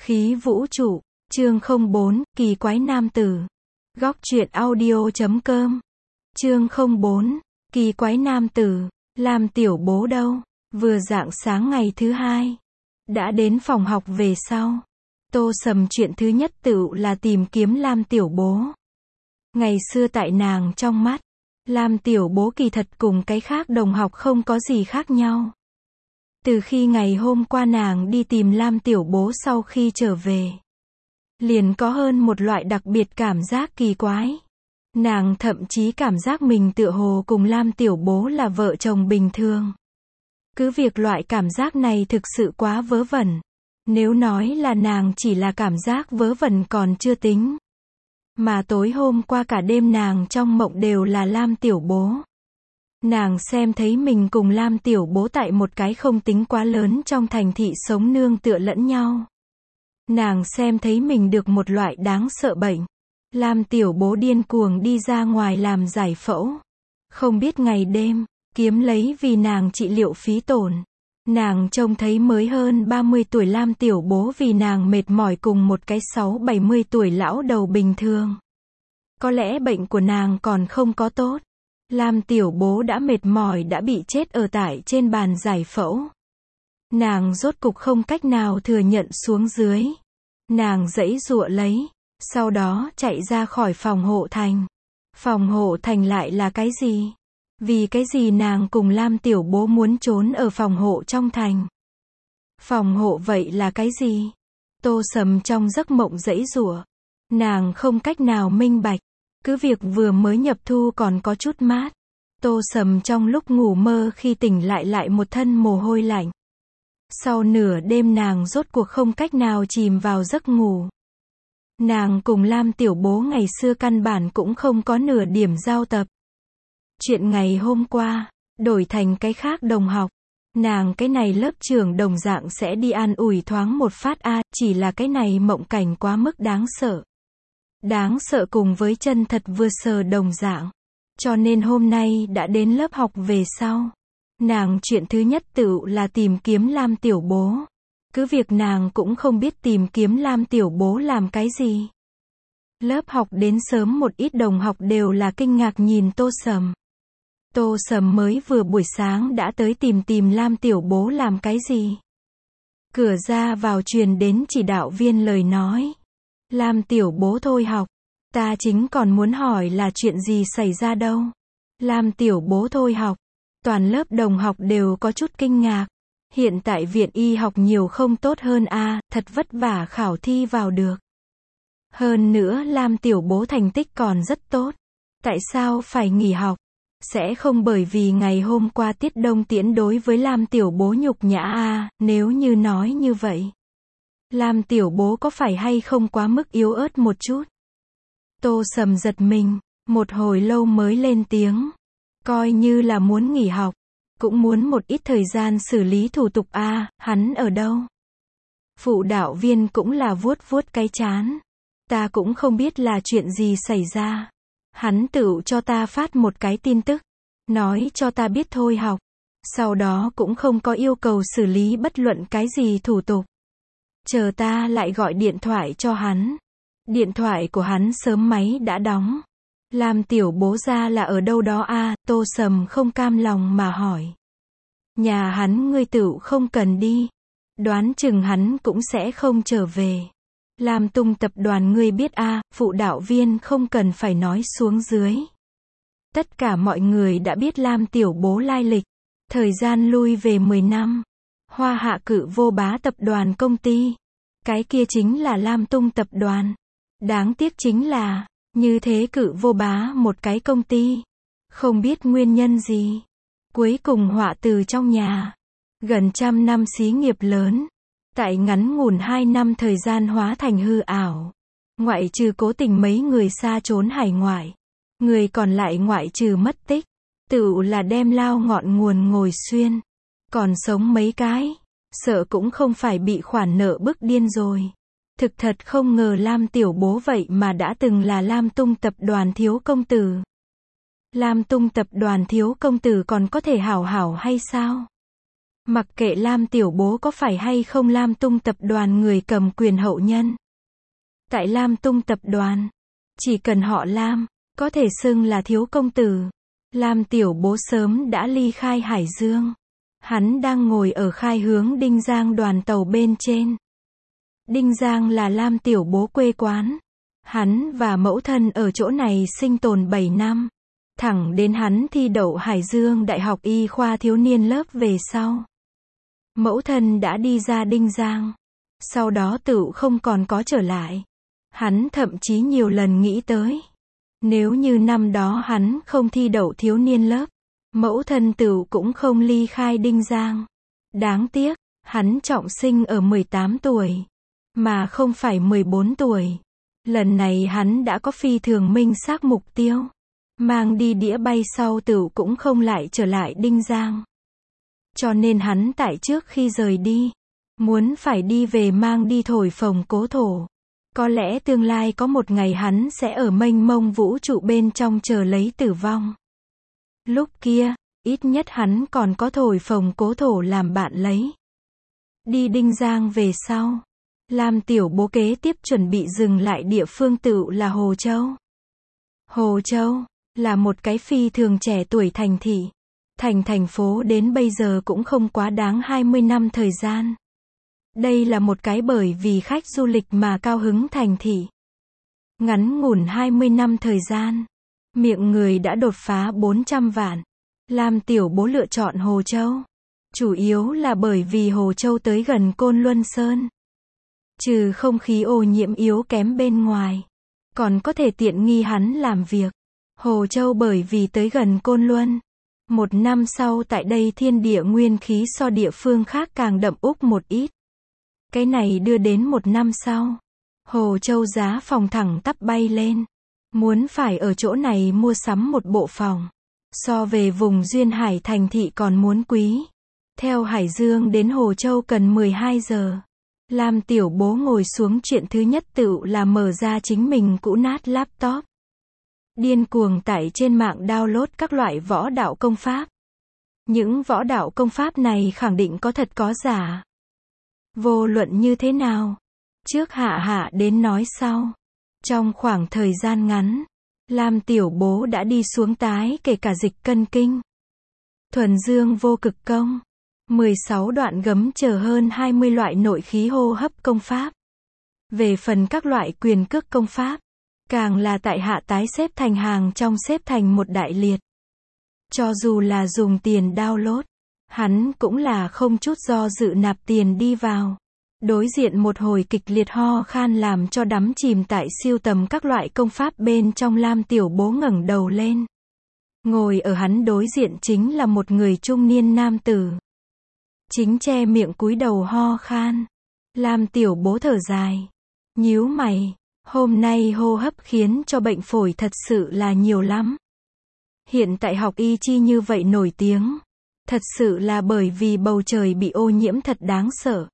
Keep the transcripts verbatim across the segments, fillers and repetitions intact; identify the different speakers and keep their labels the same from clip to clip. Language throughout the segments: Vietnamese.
Speaker 1: Khí vũ trụ, chương không bốn, kỳ quái nam tử. Góc truyện audio chấm com. Chương không bốn, kỳ quái nam tử. Lam tiểu bố đâu? Vừa rạng sáng ngày thứ hai. Đã đến phòng học về sau. Tô Sầm chuyện thứ nhất tự là tìm kiếm Lam tiểu bố. Ngày xưa tại nàng trong mắt, Lam tiểu bố kỳ thật cùng cái khác đồng học không có gì khác nhau. Từ khi ngày hôm qua nàng đi tìm Lam tiểu bố sau khi trở về, liền có hơn một loại đặc biệt cảm giác kỳ quái. Nàng thậm chí cảm giác mình tựa hồ cùng Lam tiểu bố là vợ chồng bình thường. Cứ việc loại cảm giác này thực sự quá vớ vẩn. Nếu nói là nàng chỉ là cảm giác vớ vẩn còn chưa tính. Mà tối hôm qua cả đêm nàng trong mộng đều là Lam tiểu bố. Nàng xem thấy mình cùng Lam tiểu bố tại một cái không tính quá lớn trong thành thị sống nương tựa lẫn nhau. Nàng xem thấy mình được một loại đáng sợ bệnh. Lam tiểu bố điên cuồng đi ra ngoài làm giải phẫu. Không biết ngày đêm, kiếm lấy vì nàng trị liệu phí tổn. Nàng trông thấy mới hơn ba mươi tuổi Lam tiểu bố vì nàng mệt mỏi cùng một cái sáu bảy mươi tuổi lão đầu bình thường. Có lẽ bệnh của nàng còn không có tốt. Lam tiểu bố đã mệt mỏi đã bị chết ở tại trên bàn giải phẫu. Nàng rốt cục không cách nào thừa nhận xuống dưới. Nàng giãy giụa lấy, sau đó chạy ra khỏi phòng hộ thành. Phòng hộ thành lại là cái gì? Vì cái gì nàng cùng Lam tiểu bố muốn trốn ở phòng hộ trong thành? Phòng hộ vậy là cái gì? Tô Sầm trong giấc mộng giãy giụa. Nàng không cách nào minh bạch. Cứ việc vừa mới nhập thu còn có chút mát. Tô Sầm trong lúc ngủ mơ khi tỉnh lại lại một thân mồ hôi lạnh. Sau nửa đêm nàng rốt cuộc không cách nào chìm vào giấc ngủ. Nàng cùng Lam tiểu bố ngày xưa căn bản cũng không có nửa điểm giao tập. Chuyện ngày hôm qua, đổi thành cái khác đồng học. Nàng cái này lớp trưởng đồng dạng sẽ đi an ủi thoáng một phát a, à, chỉ là cái này mộng cảnh quá mức đáng sợ. Đáng sợ cùng với chân thật vừa sờ đồng dạng. Cho nên hôm nay đã đến lớp học về sau. Nàng chuyện thứ nhất tự là tìm kiếm Lam tiểu bố. Cứ việc nàng cũng không biết tìm kiếm Lam tiểu bố làm cái gì. Lớp học đến sớm một ít đồng học đều là kinh ngạc nhìn Tô Sầm. Tô Sầm mới vừa buổi sáng đã tới tìm tìm Lam tiểu bố làm cái gì. Cửa ra vào truyền đến chỉ đạo viên lời nói. Lam tiểu bố thôi học. Ta chính còn muốn hỏi là chuyện gì xảy ra đâu. Lam tiểu bố thôi học. Toàn lớp đồng học đều có chút kinh ngạc. Hiện tại viện y học nhiều không tốt hơn a, à, thật vất vả khảo thi vào được. Hơn nữa Lam tiểu bố thành tích còn rất tốt. Tại sao phải nghỉ học? Sẽ không bởi vì ngày hôm qua Tiết Đông Tiễn đối với Lam tiểu bố nhục nhã a, à, nếu như nói như vậy. Lam tiểu bố có phải hay không quá mức yếu ớt một chút? Tô Sầm giật mình, một hồi lâu mới lên tiếng. Coi như là muốn nghỉ học, cũng muốn một ít thời gian xử lý thủ tục a, à, hắn ở đâu? Phụ đạo viên cũng là vuốt vuốt cái trán. Ta cũng không biết là chuyện gì xảy ra. Hắn tự cho ta phát một cái tin tức, nói cho ta biết thôi học. Sau đó cũng không có yêu cầu xử lý bất luận cái gì thủ tục. Chờ ta lại gọi điện thoại cho hắn. Điện thoại của hắn sớm máy đã đóng. Lam tiểu bố ra là ở đâu đó a, à, Tô Sầm không cam lòng mà hỏi. Nhà hắn ngươi tự không cần đi. Đoán chừng hắn cũng sẽ không trở về. Lam Tung tập đoàn ngươi biết a, à, phụ đạo viên không cần phải nói xuống dưới. Tất cả mọi người đã biết Lam tiểu bố lai lịch. Thời gian lui về mười năm. Hoa Hạ Cự Vô Bá tập đoàn công ty. Cái kia chính là Lam Tung tập đoàn. Đáng tiếc chính là, như thế Cự Vô Bá một cái công ty. Không biết nguyên nhân gì. Cuối cùng họa từ trong nhà. Gần trăm năm xí nghiệp lớn. Tại ngắn ngủn hai năm thời gian hóa thành hư ảo. Ngoại trừ cố tình mấy người xa trốn hải ngoại. Người còn lại ngoại trừ mất tích. Tự là đem lao ngọn nguồn ngồi xuyên. Còn sống mấy cái. Sợ cũng không phải bị khoản nợ bức điên rồi. Thực thật không ngờ Lam tiểu bố vậy mà đã từng là Lam Tung tập đoàn thiếu công tử. Lam Tung tập đoàn thiếu công tử còn có thể hảo hảo hay sao? Mặc kệ Lam Tiểu Bố có phải hay không Lam Tung tập đoàn người cầm quyền hậu nhân. Tại Lam Tung tập đoàn, chỉ cần họ Lam, có thể xưng là thiếu công tử. Lam Tiểu Bố sớm đã ly khai Hải Dương. Hắn đang ngồi ở khai hướng Đinh Giang đoàn tàu bên trên. Đinh Giang là Lam Tiểu Bố quê quán. Hắn và mẫu thân ở chỗ này sinh tồn bảy năm. Thẳng đến hắn thi đậu Hải Dương Đại học Y khoa thiếu niên lớp về sau. Mẫu thân đã đi ra Đinh Giang. Sau đó tựu không còn có trở lại. Hắn thậm chí nhiều lần nghĩ tới. Nếu như năm đó hắn không thi đậu thiếu niên lớp, mẫu thân tựu cũng không ly khai Đinh Giang. Đáng tiếc, hắn trọng sinh ở mười tám tuổi, mà không phải mười bốn tuổi. Lần này hắn đã có phi thường minh xác mục tiêu. Mang đi đĩa bay sau tựu cũng không lại trở lại Đinh Giang. Cho nên hắn tại trước khi rời đi, muốn phải đi về mang đi thổi phồng cố thổ. Có lẽ tương lai có một ngày hắn sẽ ở mênh mông vũ trụ bên trong chờ lấy tử vong. Lúc kia, ít nhất hắn còn có thổi phồng cố thổ làm bạn lấy. Đi Đinh Giang về sau, Lam Tiểu Bố kế tiếp chuẩn bị dừng lại địa phương tựu là Hồ Châu. Hồ Châu là một cái phi thường trẻ tuổi thành thị. Thành thành phố đến bây giờ cũng không quá đáng hai mươi năm thời gian. Đây là một cái bởi vì khách du lịch mà cao hứng thành thị. Ngắn ngủn hai mươi năm thời gian, miệng người đã đột phá bốn trăm vạn. Lam Tiểu Bố lựa chọn Hồ Châu. Chủ yếu là bởi vì Hồ Châu tới gần Côn Luân Sơn. Trừ không khí ô nhiễm yếu kém bên ngoài, còn có thể tiện nghi hắn làm việc. Hồ Châu bởi vì tới gần Côn Luân. Một năm sau tại đây thiên địa nguyên khí so địa phương khác càng đậm úc một ít. Cái này đưa đến một năm sau, Hồ Châu giá phòng thẳng tắp bay lên. Muốn phải ở chỗ này mua sắm một bộ phòng, so về vùng duyên hải thành thị còn muốn quý. Theo Hải Dương đến Hồ Châu cần mười hai giờ. Lam Tiểu Bố ngồi xuống chuyện thứ nhất tựu là mở ra chính mình cũ nát laptop. Điên cuồng tải trên mạng download các loại võ đạo công pháp. Những võ đạo công pháp này khẳng định có thật có giả. Vô luận như thế nào, trước hạ hạ đến nói sau. Trong khoảng thời gian ngắn, Lam Tiểu Bố đã đi xuống tái kể cả dịch cân kinh, thuần dương vô cực công, mười sáu đoạn gấm chờ hơn hai mươi loại nội khí hô hấp công pháp. Về phần các loại quyền cước công pháp, càng là tại hạ tái xếp thành hàng trong xếp thành một đại liệt. Cho dù là dùng tiền download, hắn cũng là không chút do dự nạp tiền đi vào. Đối diện một hồi kịch liệt ho khan làm cho đắm chìm tại siêu tầm các loại công pháp bên trong. Lam Tiểu Bố ngẩng đầu lên. Ngồi ở hắn đối diện chính là một người trung niên nam tử. Chính che miệng cúi đầu ho khan. Lam Tiểu Bố thở dài, nhíu mày, hôm nay hô hấp khiến cho bệnh phổi thật sự là nhiều lắm. Hiện tại học y chi như vậy nổi tiếng, thật sự là bởi vì bầu trời bị ô nhiễm thật đáng sợ.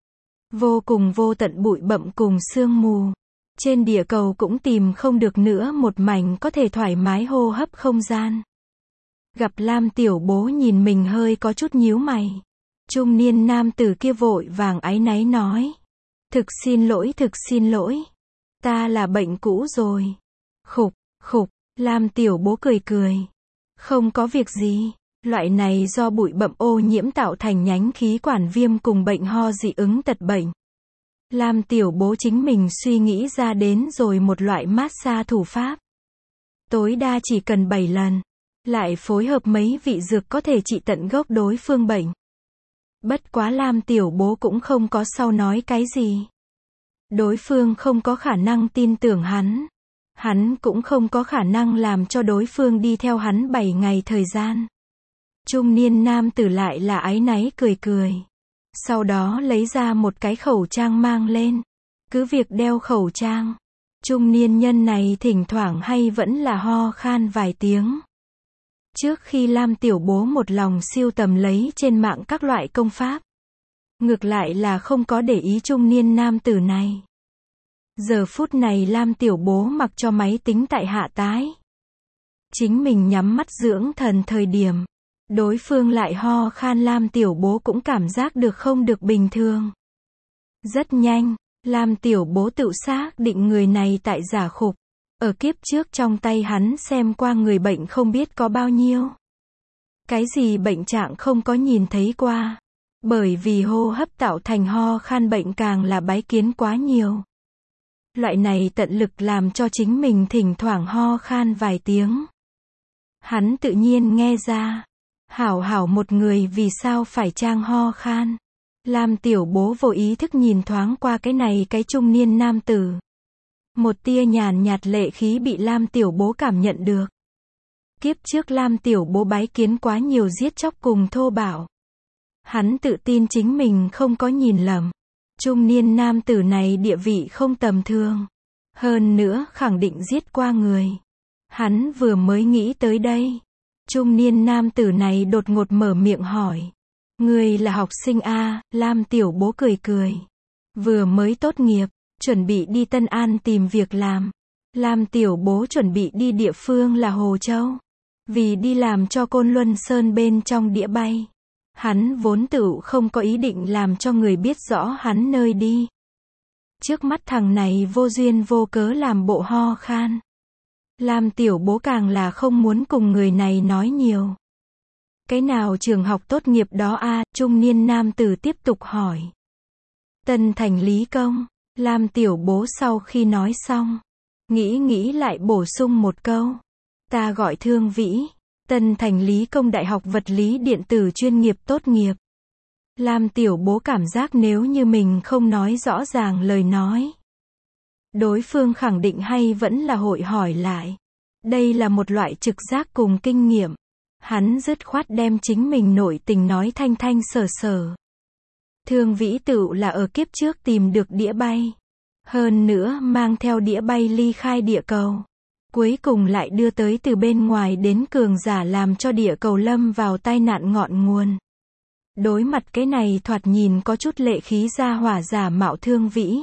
Speaker 1: Vô cùng vô tận bụi bặm cùng sương mù. Trên địa cầu cũng tìm không được nữa một mảnh có thể thoải mái hô hấp không gian. Gặp Lam Tiểu Bố nhìn mình hơi có chút nhíu mày. Trung niên nam tử kia vội vàng áy náy nói. Thực xin lỗi, thực xin lỗi. Ta là bệnh cũ rồi. Khục, khục, Lam Tiểu Bố cười cười. Không có việc gì. Loại này do bụi bặm ô nhiễm tạo thành nhánh khí quản viêm cùng bệnh ho dị ứng tật bệnh. Lam Tiểu Bố chính mình suy nghĩ ra đến rồi một loại massage thủ pháp. Tối đa chỉ cần bảy lần. Lại phối hợp mấy vị dược có thể trị tận gốc đối phương bệnh. Bất quá Lam Tiểu Bố cũng không có sau nói cái gì. Đối phương không có khả năng tin tưởng hắn. Hắn cũng không có khả năng làm cho đối phương đi theo hắn bảy ngày thời gian. Trung niên nam tử lại là áy náy cười cười. Sau đó lấy ra một cái khẩu trang mang lên. Cứ việc đeo khẩu trang, trung niên nhân này thỉnh thoảng hay vẫn là ho khan vài tiếng. Trước khi Lam Tiểu Bố một lòng siêu tầm lấy trên mạng các loại công pháp, ngược lại là không có để ý trung niên nam tử này. Giờ phút này Lam Tiểu Bố mặc cho máy tính tại hạ tái. Chính mình nhắm mắt dưỡng thần thời điểm. Đối phương lại ho khan, Lam Tiểu Bố cũng cảm giác được không được bình thường. Rất nhanh, Lam Tiểu Bố tự xác định người này tại giả khục. Ở kiếp trước trong tay hắn xem qua người bệnh không biết có bao nhiêu. Cái gì bệnh trạng không có nhìn thấy qua. Bởi vì hô hấp tạo thành ho khan bệnh càng là bái kiến quá nhiều. Loại này tận lực làm cho chính mình thỉnh thoảng ho khan vài tiếng. Hắn tự nhiên nghe ra. Hảo hảo một người vì sao phải trang ho khan. Lam Tiểu Bố vô ý thức nhìn thoáng qua cái này cái trung niên nam tử. Một tia nhàn nhạt lệ khí bị Lam Tiểu Bố cảm nhận được. Kiếp trước Lam Tiểu Bố bái kiến quá nhiều giết chóc cùng thô bạo. Hắn tự tin chính mình không có nhìn lầm. Trung niên nam tử này địa vị không tầm thường. Hơn nữa khẳng định giết qua người. Hắn vừa mới nghĩ tới đây. Trung niên nam tử này đột ngột mở miệng hỏi. Người là học sinh A, Lam Tiểu Bố cười cười. Vừa mới tốt nghiệp, chuẩn bị đi Tân An tìm việc làm. Lam Tiểu Bố chuẩn bị đi địa phương là Hồ Châu. Vì đi làm cho Côn Luân Sơn bên trong đĩa bay. Hắn vốn tự không có ý định làm cho người biết rõ hắn nơi đi. Trước mắt thằng này vô duyên vô cớ làm bộ ho khan. Lam Tiểu Bố càng là không muốn cùng người này nói nhiều. Cái nào trường học tốt nghiệp đó a? Trung niên nam tử tiếp tục hỏi. Tân Thành Lý Công. Lam Tiểu Bố sau khi nói xong, nghĩ nghĩ lại bổ sung một câu. Ta gọi Thương Vĩ. Tân Thành Lý Công Đại học Vật lý Điện tử chuyên nghiệp tốt nghiệp. Lam Tiểu Bố cảm giác nếu như mình không nói rõ ràng lời nói, đối phương khẳng định hay vẫn là hội hỏi lại. Đây là một loại trực giác cùng kinh nghiệm. Hắn dứt khoát đem chính mình nội tình nói thanh thanh sở sở. Thương Vĩ tự là ở kiếp trước tìm được đĩa bay. Hơn nữa mang theo đĩa bay ly khai địa cầu. Cuối cùng lại đưa tới từ bên ngoài đến cường giả làm cho địa cầu lâm vào tai nạn ngọn nguồn. Đối mặt cái này thoạt nhìn có chút lệ khí ra hỏa giả mạo Thương Vĩ.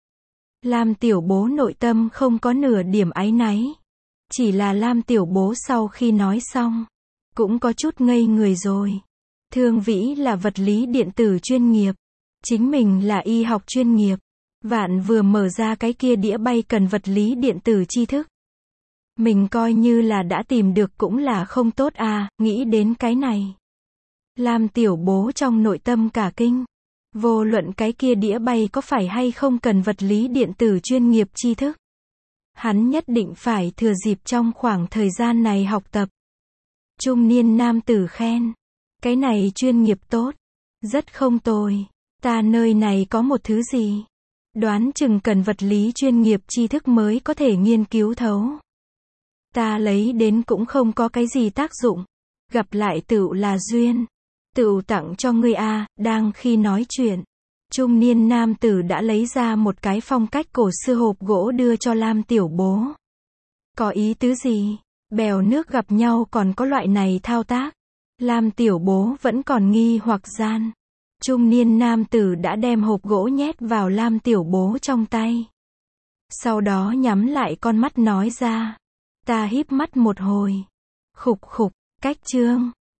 Speaker 1: Lam Tiểu Bố nội tâm không có nửa điểm áy náy. Chỉ là Lam Tiểu Bố sau khi nói xong, cũng có chút ngây người rồi. Thương Vĩ là vật lý điện tử chuyên nghiệp. Chính mình là y học chuyên nghiệp. Vạn vừa mở ra cái kia đĩa bay cần vật lý điện tử tri thức. Mình coi như là đã tìm được cũng là không tốt à, nghĩ đến cái này. Lam Tiểu Bố trong nội tâm cả kinh. Vô luận cái kia đĩa bay có phải hay không cần vật lý điện tử chuyên nghiệp tri thức. Hắn nhất định phải thừa dịp trong khoảng thời gian này học tập. Trung niên nam tử khen. Cái này chuyên nghiệp tốt. Rất không tồi. Ta nơi này có một thứ gì? Đoán chừng cần vật lý chuyên nghiệp tri thức mới có thể nghiên cứu thấu. Ta lấy đến cũng không có cái gì tác dụng. Gặp lại tựu là duyên. Tựu tặng cho ngươi a. Đang khi nói chuyện, trung niên nam tử đã lấy ra một cái phong cách cổ xưa hộp gỗ đưa cho Lam Tiểu Bố. Có ý tứ gì? Bèo nước gặp nhau còn có loại này thao tác. Lam Tiểu Bố vẫn còn nghi hoặc gian. Trung niên nam tử đã đem hộp gỗ nhét vào Lam Tiểu Bố trong tay. Sau đó nhắm lại con mắt nói ra. Ta híp mắt một hồi. Khục khục, cách chương.